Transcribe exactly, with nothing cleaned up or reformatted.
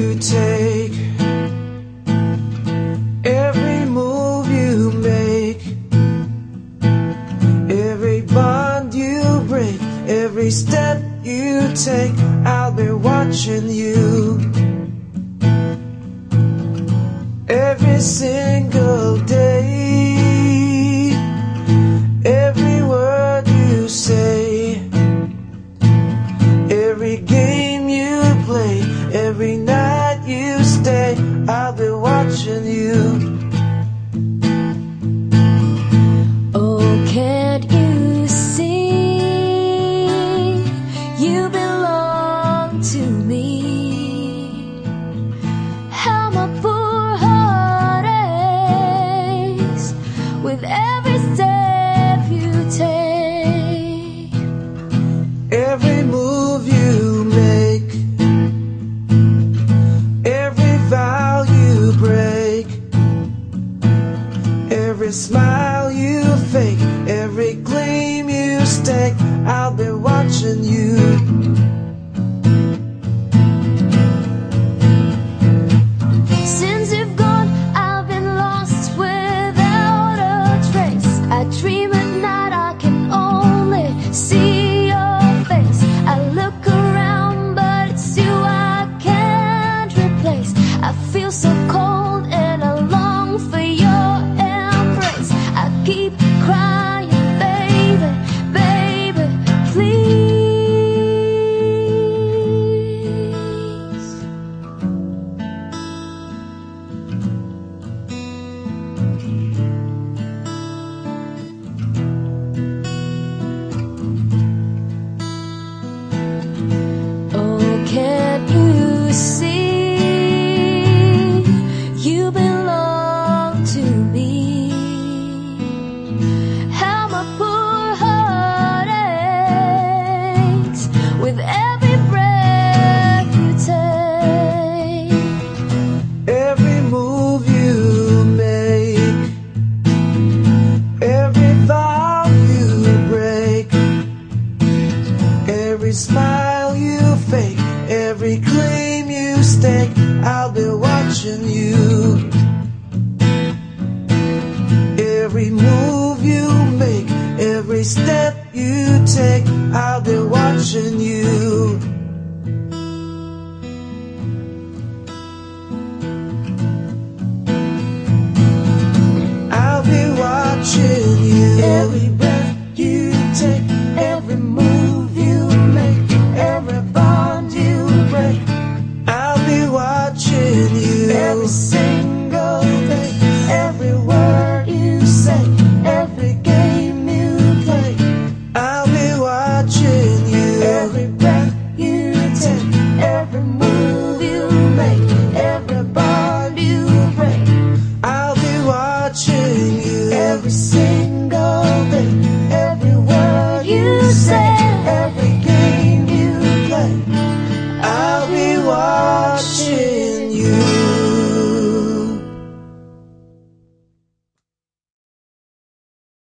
you take, every move you make, every bond you break, every step you take, I'll be watching you. Every single day, every word you say, every game you play, every night you stay, I'll be watching you. Oh, can't you see you belong to me? How my poor heart aches with every step you take, every move you make, every vow you break, every smile you fake, every gleam you stake, I'll be watching you. Since you've gone, I've been lost without a trace. I dream at night, I can only see your face. I look around, but it's you I can't replace. I feel so cold and I long for your embrace. I keep crying, baby, baby, please. Oh, can't you see you belong to me? How my poor heart aches with every breath you take, Every move you make, every vow you break, every smile you fake, every claim you stake, I'll be watching you. Every move you make, every step you take, I'll be watching you.